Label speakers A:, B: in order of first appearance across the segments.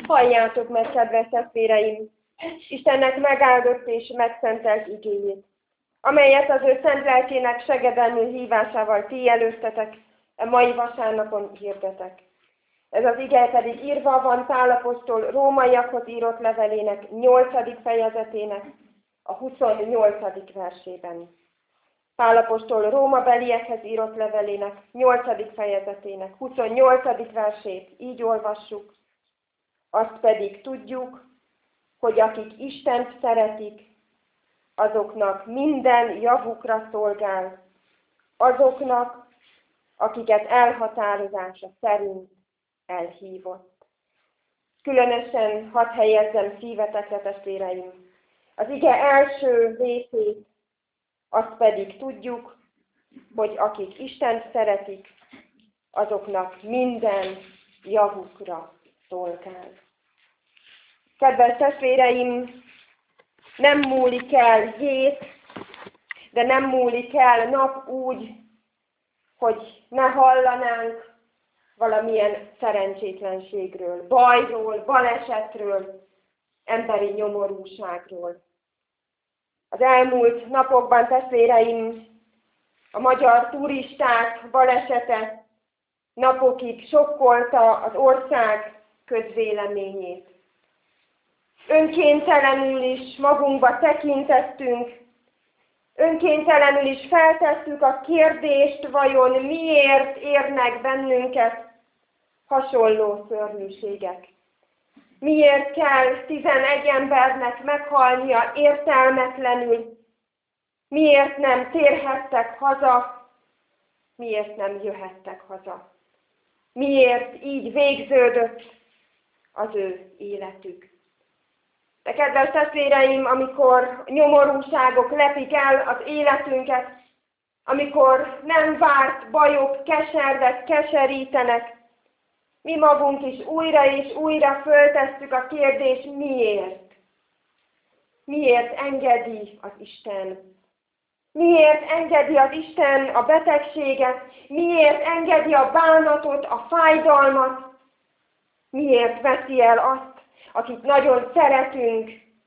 A: Halljátok meg, kedves testvéreim, Istennek megáldott és megszentelt igéjét, amelyet az ő szent lelkének segedelmű hívásával ti előttetek, a mai vasárnapon hirdetek. Ez az ige pedig írva van Pál apostol rómaiakhoz írott levelének 8. fejezetének a 28. versében. Pál apostol rómabeliekhez írott levelének 8. fejezetének 28. versét így olvassuk. Azt pedig tudjuk, hogy akik Istent szeretik, azoknak minden javukra szolgál, azoknak, akiket elhatározása szerint elhívott. Különösen hadd helyezzem szívetekre, testvéreim, az ige első részét, azt pedig tudjuk, hogy akik Istent szeretik, azoknak minden javukra szolgál. Kedves testvéreim, nem múlik el hét, de nem múlik el nap úgy, hogy ne hallanánk valamilyen szerencsétlenségről, bajról, balesetről, emberi nyomorúságról. Az elmúlt napokban, testvéreim, a magyar turisták balesete napokig sokkolta az ország közvéleményét. Önkéntelenül is magunkba tekintettünk, önkéntelenül is feltettük a kérdést, vajon miért érnek bennünket hasonló szörnyűségek. Miért kell 11 embernek meghalnia értelmetlenül? Miért nem térhettek haza? Miért nem jöhettek haza? Miért így végződött az ő életük? De kedves testvéreim, amikor nyomorúságok lepik el az életünket, amikor nem várt bajok, keservek keserítenek, mi magunk is újra és újra föltesszük a kérdést, miért? Miért engedi az Isten? Miért engedi az Isten a betegséget? Miért engedi a bánatot, a fájdalmat? Miért veszi el azt, akit nagyon szeretünk?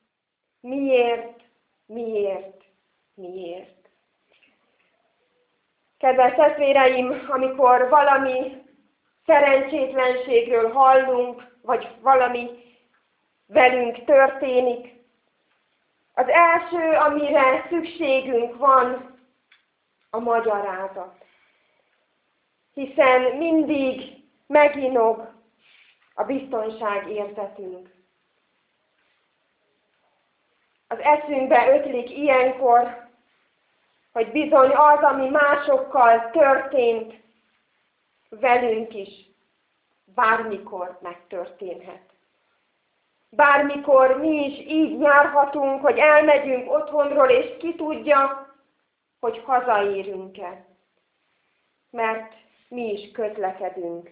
A: Miért? Miért? Miért? Kedves testvéreim, amikor valami szerencsétlenségről hallunk, vagy valami velünk történik, az első, amire szükségünk van, a magyarázat. Hiszen mindig meginog a biztonság érzetünk. Az eszünkbe ötlik ilyenkor, hogy bizony az, ami másokkal történt, velünk is bármikor megtörténhet. Bármikor mi is így járhatunk, hogy elmegyünk otthonról, és ki tudja, hogy hazaérünk-e. Mert mi is közlekedünk.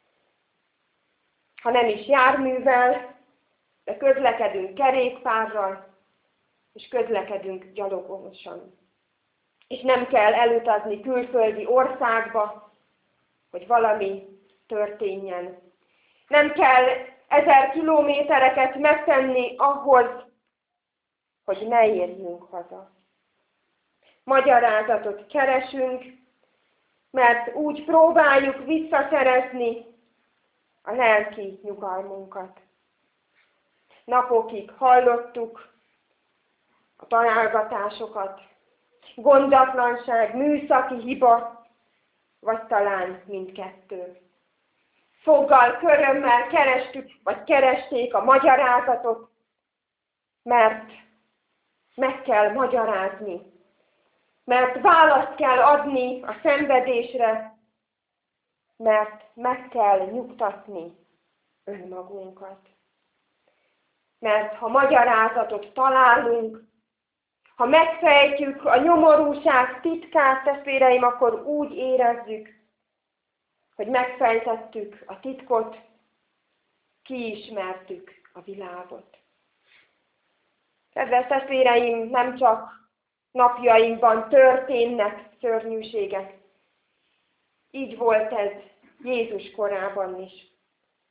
A: Ha nem is járművel, de közlekedünk kerékpárral, és közlekedünk gyalogosan. És nem kell elutazni külföldi országba, hogy valami történjen. Nem kell 1000 kilométereket megtenni ahhoz, hogy ne érjünk haza. Magyarázatot keresünk, mert úgy próbáljuk visszaszerezni a lelki nyugalmunkat. Napokig hallottuk a találgatásokat, gondatlanság, műszaki hiba, vagy talán mindkettő. Foggal, körömmel kerestük, vagy keresték a magyarázatot, mert meg kell magyarázni, mert választ kell adni a szenvedésre, mert meg kell nyugtatni önmagunkat. Mert ha magyarázatot találunk, ha megfejtjük a nyomorúság titkát, testvéreim, akkor úgy érezzük, hogy megfejtettük a titkot, kiismertük a világot. Kedves testvéreim, nem csak napjainkban történnek szörnyűségek. Így volt ez Jézus korában is.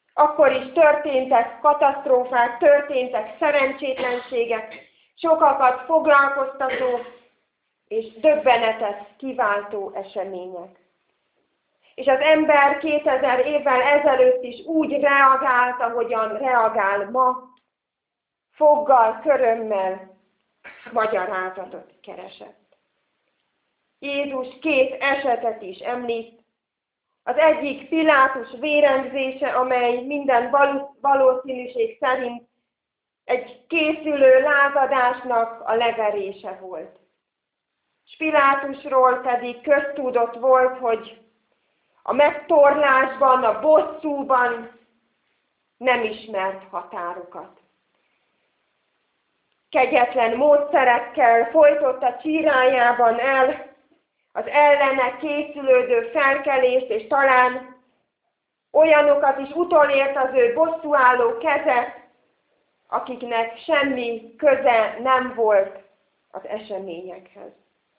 A: Akkor is történtek katasztrófák, történtek szerencsétlenségek, sokakat foglalkoztató és döbbenetet kiváltó események. És az ember 2000 évvel ezelőtt is úgy reagált, ahogyan reagál ma, foggal, körömmel magyarázatot keresett. Jézus 2 esetet is említ. Az egyik Pilátus vérengzése, amely minden valószínűség szerint egy készülő lázadásnak a leverése volt. És Pilátusról pedig köztudott volt, hogy a megtorlásban, a bosszúban nem ismert határokat. Kegyetlen módszerekkel folytotta csírájában el az ellene készülődő felkelést, és talán olyanokat is utolért az ő bosszúálló keze, akiknek semmi köze nem volt az eseményekhez.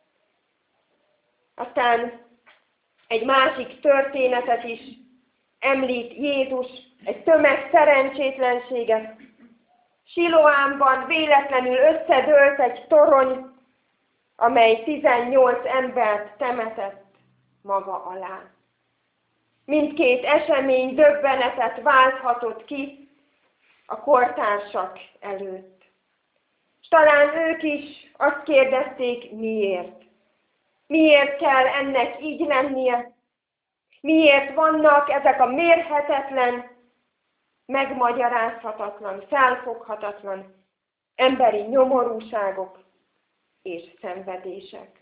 A: Aztán egy másik történetet is említ Jézus, egy tömeg szerencsétlenséget. Siloámban véletlenül összedőlt egy torony, amely 18 embert temetett maga alá. Mindkét esemény döbbenetet válthatott ki a kortársak előtt. És talán ők is azt kérdezték, miért. Miért kell ennek így lennie? Miért vannak ezek a mérhetetlen, megmagyarázhatatlan, felfoghatatlan emberi nyomorúságok és szenvedések?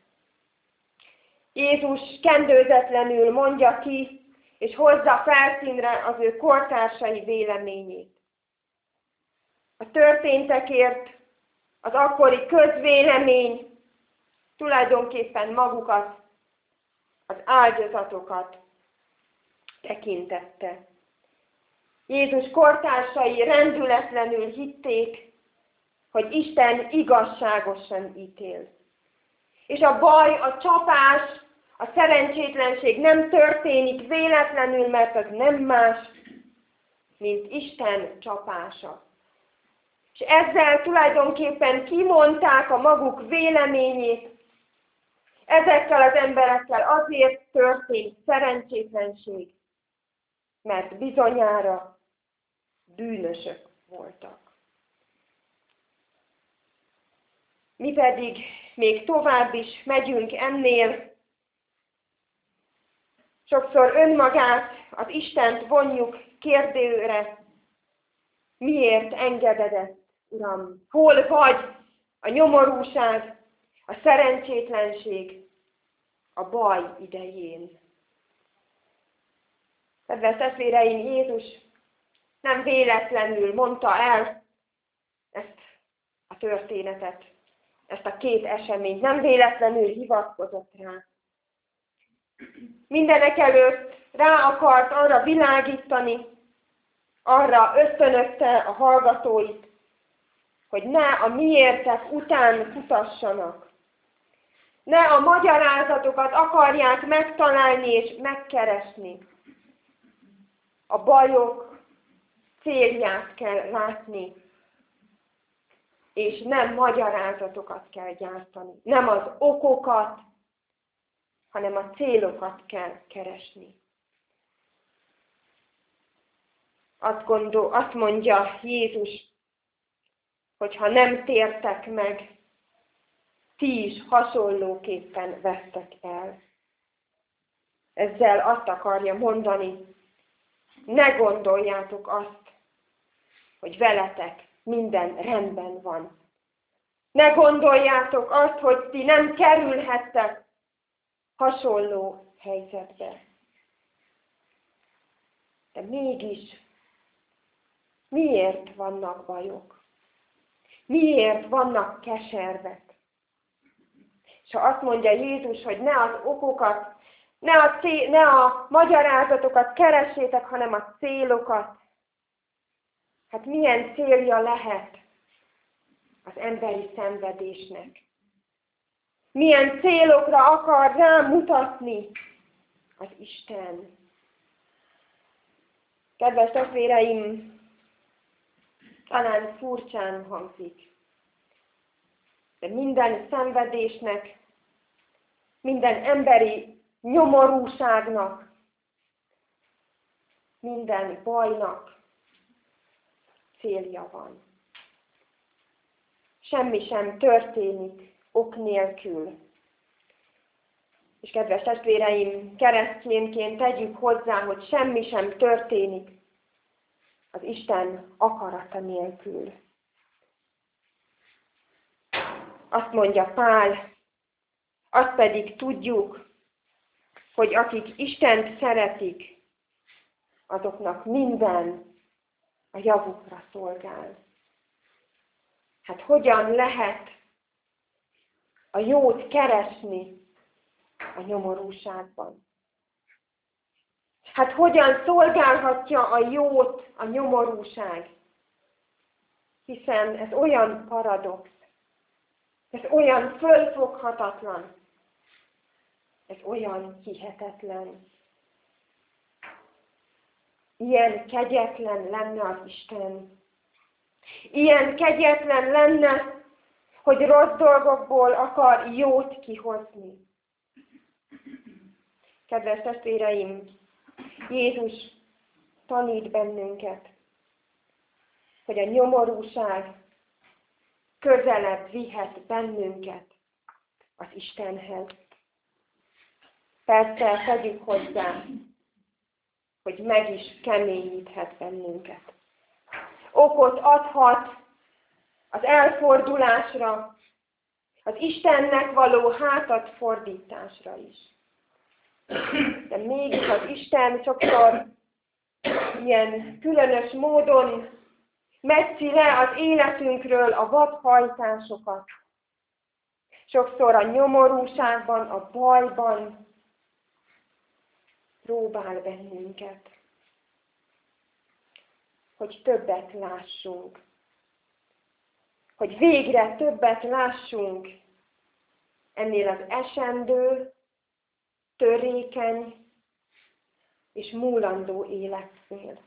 A: Jézus kendőzetlenül mondja ki, és hozza felszínre az ő kortársai véleményét. A történtekért az akkori közvélemény tulajdonképpen magukat, az áldozatokat tekintette. Jézus kortársai rendületlenül hitték, hogy Isten igazságosan ítél. És a baj, a csapás, a szerencsétlenség nem történik véletlenül, mert az nem más, mint Isten csapása. És ezzel tulajdonképpen kimondták a maguk véleményét. Ezekkel az emberekkel azért történt szerencsétlenség, mert bizonyára bűnösök voltak. Mi pedig még tovább is megyünk ennél. Sokszor önmagát, az Istent vonjuk kérdőre. Miért engedett, Uram? Hol vagy a nyomorúság, a szerencsétlenség, a baj idején? Kedves testvéreim, Jézus nem véletlenül mondta el ezt a történetet, ezt a két eseményt, nem véletlenül hivatkozott rá. Mindenekelőtt rá akart arra világítani, arra ösztönözte a hallgatóit, hogy ne a miértek után kutassanak. Ne a magyarázatokat akarják megtalálni és megkeresni. A bajok célját kell látni, és nem magyarázatokat kell gyártani. Nem az okokat, hanem a célokat kell keresni. Azt mondja Jézus, hogy ha nem tértek meg, ti is hasonlóképpen vesztek el. Ezzel azt akarja mondani, ne gondoljátok azt, hogy veletek minden rendben van. Ne gondoljátok azt, hogy ti nem kerülhettek hasonló helyzetbe. De mégis, miért vannak bajok? Miért vannak keservek? És ha azt mondja Jézus, hogy ne az okokat, ne a magyarázatokat keressétek, hanem a célokat. Hát milyen célja lehet az emberi szenvedésnek? Milyen célokra akar rámutatni az Isten? Kedves testvéreim, talán furcsán hangzik, de minden szenvedésnek, minden emberi nyomorúságnak, minden bajnak célja van. Semmi sem történik ok nélkül. És kedves testvéreim, keresztényként tegyük hozzá, hogy semmi sem történik az Isten akarata nélkül. Azt mondja Pál, azt pedig tudjuk, hogy akik Istent szeretik, azoknak minden a javukra szolgál. Hát hogyan lehet a jót keresni a nyomorúságban? Hát hogyan szolgálhatja a jót a nyomorúság? Hiszen ez olyan paradox, ez olyan fölfoghatatlan, ez olyan hihetetlen. Ilyen kegyetlen lenne az Isten. Ilyen kegyetlen lenne, hogy rossz dolgokból akar jót kihozni. Kedves testvéreim, Jézus tanít bennünket, hogy a nyomorúság közelebb vihet bennünket az Istenhez. Persze tegyük hozzá, hogy meg is keményíthet bennünket. Okot adhat az elfordulásra, az Istennek való hátat fordításra is. De mégis az Isten sokszor ilyen különös módon metszi le az életünkről a vadhajtásokat. Sokszor a nyomorúságban, a bajban próbál bennünket, hogy többet lássunk. Hogy végre többet lássunk ennél az esendő, törékeny és múlandó életnél.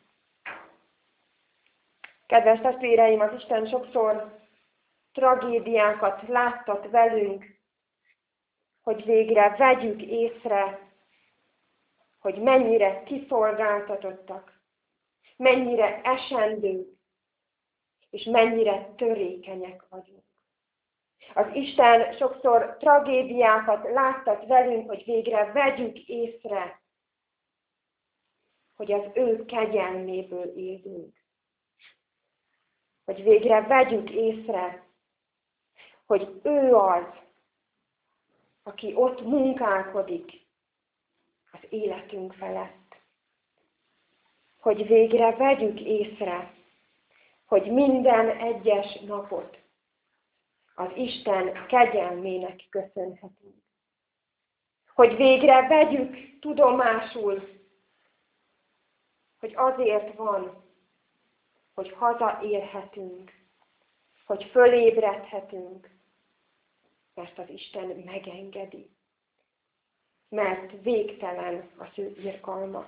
A: Kedves testvéreim, az Isten sokszor tragédiákat láttat velünk, hogy végre vegyük észre, hogy mennyire kiszolgáltatottak, mennyire esendők, és mennyire törékenyek vagyunk. Az Isten sokszor tragédiákat láttat velünk, hogy végre vegyük észre, hogy az ő kegyelméből élünk. Hogy végre vegyük észre, hogy ő az, aki ott munkálkodik az életünk felett. Hogy végre vegyük észre, hogy minden egyes napot az Isten kegyelmének köszönhetünk. Hogy végre vegyük tudomásul, hogy azért van, hogy hazaérhetünk, hogy fölébredhetünk, mert az Isten megengedi, mert végtelen az ő irgalma.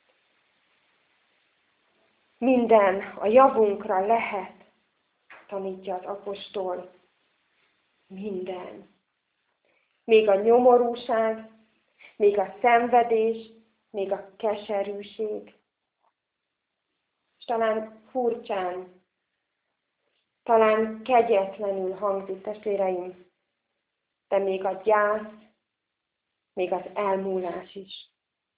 A: Minden a javunkra lehet, tanítja az apostol. Minden. Még a nyomorúság, még a szenvedés, még a keserűség. És talán furcsán, talán kegyetlenül hangzik, testvéreim, de még a gyász, még az elmúlás is.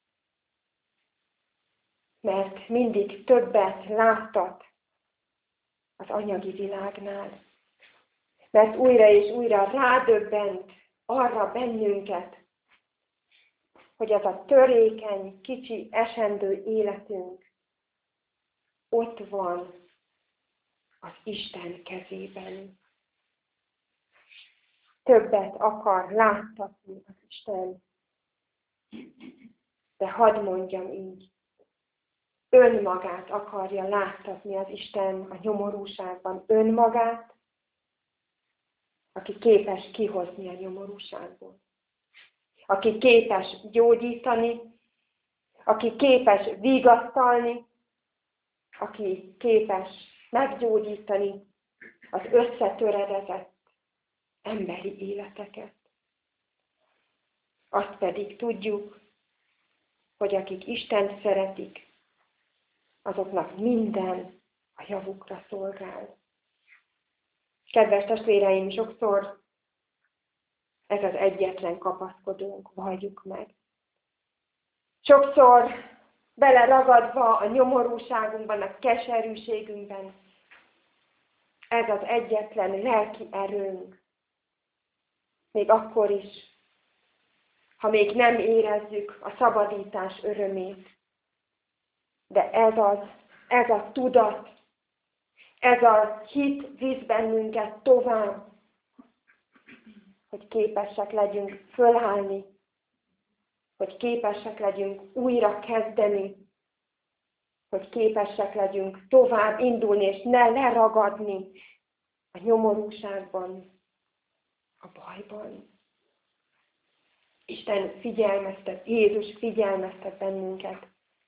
A: Mert mindig többet láttat az anyagi világnál. Mert újra és újra rádöbbent arra bennünket, hogy az a törékeny, kicsi, esendő életünk ott van az Isten kezében. Többet akar láttatni az Isten. De hadd mondjam így, önmagát akarja láttatni az Isten a nyomorúságban. Önmagát, aki képes kihozni a nyomorúságból. Aki képes gyógyítani, aki képes vigasztalni, aki képes meggyógyítani az összetöredezett emberi életeket. Azt pedig tudjuk, hogy akik Istent szeretik, azoknak minden a javukra szolgál. Kedves testvéreim, sokszor ez az egyetlen kapaszkodónk, valljuk meg. Sokszor beleragadva a nyomorúságunkban, a keserűségünkben, ez az egyetlen lelki erőnk. Még akkor is, ha még nem érezzük a szabadítás örömét. De ez a tudat, ez a hit visz bennünket tovább, hogy képesek legyünk fölállni, hogy képesek legyünk újra kezdeni, hogy képesek legyünk tovább indulni, és ne leragadni a nyomorúságban, a bajban. Isten figyelmeztet, Jézus figyelmeztet bennünket.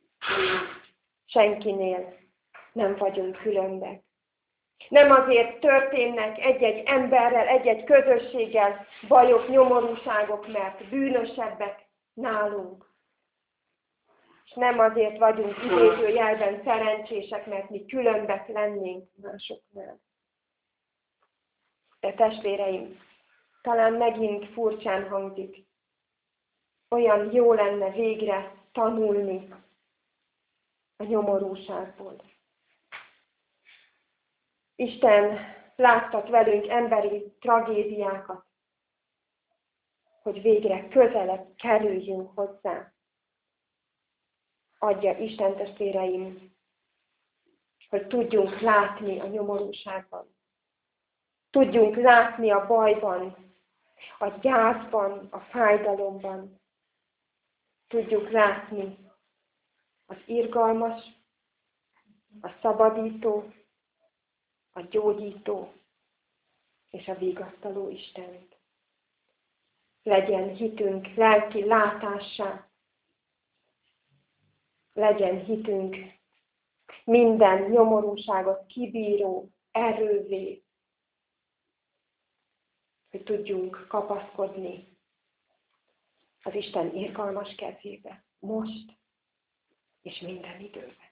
A: Senkinél nem vagyunk különbek. Nem azért történnek egy-egy emberrel, egy-egy közösséggel bajok, nyomorúságok, mert bűnösebbek nálunk. És nem azért vagyunk idézőjelben szerencsések, mert mi különbek lennénk másoknál. De testvéreim, talán megint furcsán hangzik. Olyan jó lenne végre tanulni a nyomorúságból. Isten láttat velünk emberi tragédiákat, hogy végre közelebb kerüljünk hozzá. Adja Isten, testvéreim, hogy tudjunk látni a nyomorúságban. Tudjunk látni a bajban, a gyászban, a fájdalomban. Tudjuk látni az irgalmas, a szabadító, a gyógyító és a vigasztaló Istent. Legyen hitünk lelki látássá, legyen hitünk minden nyomorúságot kibíró erővé, hogy tudjunk kapaszkodni az Isten irgalmas kezébe, most és minden időben.